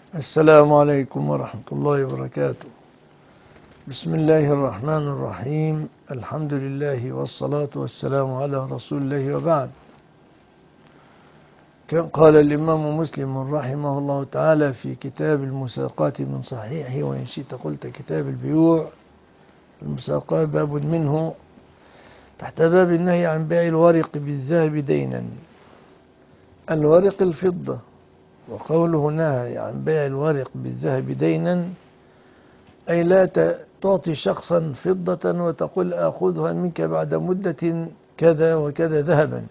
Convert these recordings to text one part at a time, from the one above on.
السلام عليكم ورحمة الله وبركاته. بسم الله الرحمن الرحيم. الحمد لله والصلاة والسلام على رسول الله وبعد. كان قال الإمام مسلم رحمه الله تعالى في كتاب المساقات من صحيحه، وإن شئت قلت كتاب البيوع، المساقات باب منه تحت باب النهي عن بيع الورق بالذهب دينا. الورق الفضة، وقوله نهي عن بيع الورق بالذهب دينا أي لا تعطي شخصا فضة وتقول آخذها منك بعد مدة كذا وكذا ذهبا.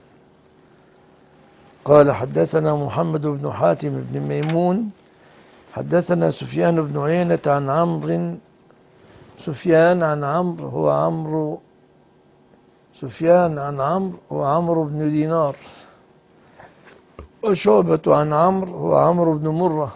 قال حدثنا محمد بن حاتم بن ميمون حدثنا سفيان بن عيينة عن عمرو. سفيان عن عمرو هو عمرو بن دينار، وشعبة عن عمرو هو عمرو بن مرة،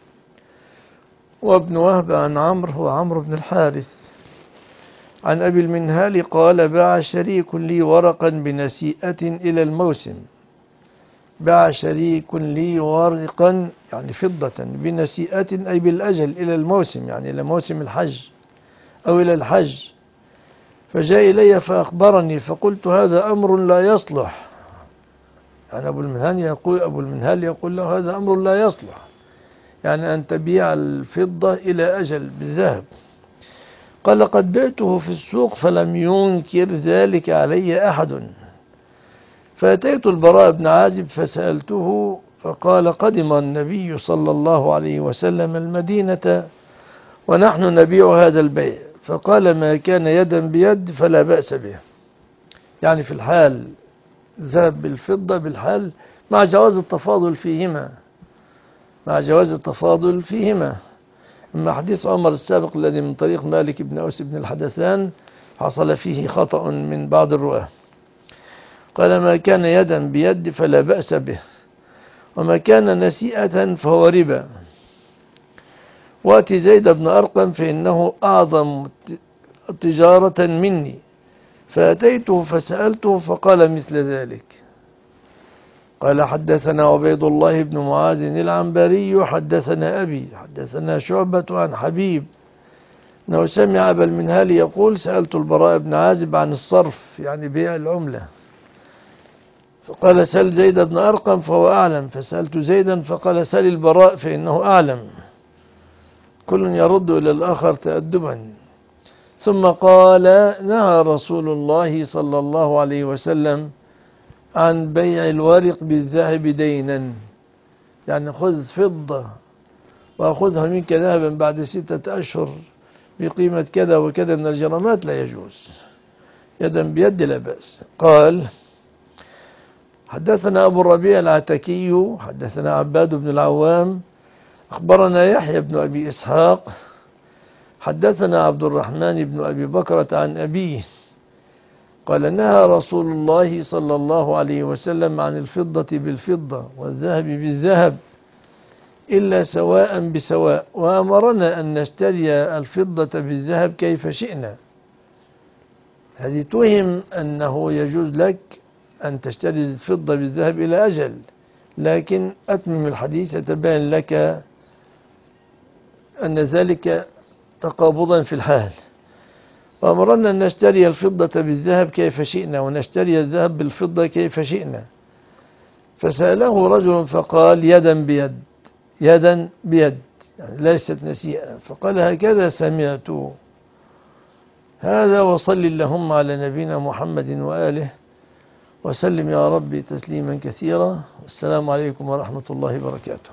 وابن وهب عن عمرو هو عمرو بن الحارث. عن أبي المنهال قال باع شريك لي ورقا بنسيئة إلى الموسم. باع شريك لي ورقا يعني فضة بنسيئة أي بالأجل إلى الموسم، يعني إلى موسم الحج أو إلى الحج، فجاء إلي فأخبرني فقلت هذا أمر لا يصلح. يعني أبو المنهال يقول له هذا أمر لا يصلح، يعني أن تبيع الفضة إلى أجل بالذهب. قال قد بعته في السوق فلم ينكر ذلك علي أحد، فأتيت البراء بن عازب فسألته فقال قدم النبي صلى الله عليه وسلم المدينة ونحن نبيع هذا البيع، فقال ما كان يدا بيد فلا بأس به. يعني في الحال ذهب بالفضة بالحال مع جواز التفاضل فيهما. أما حديث عمر السابق الذي من طريق مالك بن أوس بن الحدثان حصل فيه خطأ من بعض الرواة. قال ما كان يدا بيد فلا بأس به، وما كان نسيئة فهو ربا. وأتي زيد بن أرقم فإنه أعظم تجارة مني، فأتيته فسألته فقال مثل ذلك. قال حدثنا عبيد الله بن معاذ العنبري حدثنا أبي حدثنا شعبة عن حبيب أنه سمع أبا المنهال يقول سألت البراء بن عازب عن الصرف، يعني بيع العملة، فقال سل زيد بن أرقم فهو أعلم، فسألت زيدا فقال سل البراء فإنه أعلم. كل يرد إلى الآخر تأدبا. ثم قال نهى رسول الله صلى الله عليه وسلم عن بيع الورق بالذهب دينا، يعني خذ فضة وأخذها منك ذهبا بعد 6 أشهر بقيمة كذا وكذا من الجرامات، لا يجوز. يدا بيد لا بأس. قال حدثنا أبو الربيع العتكي حدثنا عباد بن العوام أخبرنا يحيى بن أبي إسحاق حدثنا عبد الرحمن بن أبي بكرة عن أبيه قال نهى رسول الله صلى الله عليه وسلم عن الفضة بالفضة والذهب بالذهب إلا سواء بسواء، وأمرنا أن نشتري الفضة بالذهب كيف شئنا. هذه توهم أنه يجوز لك أن تشتري الفضة بالذهب إلى أجل، لكن أتمم الحديث يتبين لك أن ذلك تقابضا في الحال. وأمرنا أن نشتري الفضة بالذهب كيف شئنا ونشتري الذهب بالفضة كيف شئنا. فسأله رجل فقال يدا بيد يعني ليست نسيئة، فقال هكذا سمعت. هذا وصل اللهم على نبينا محمد وآله وسلم يا ربي تسليما كثيرا. السلام عليكم ورحمة الله وبركاته.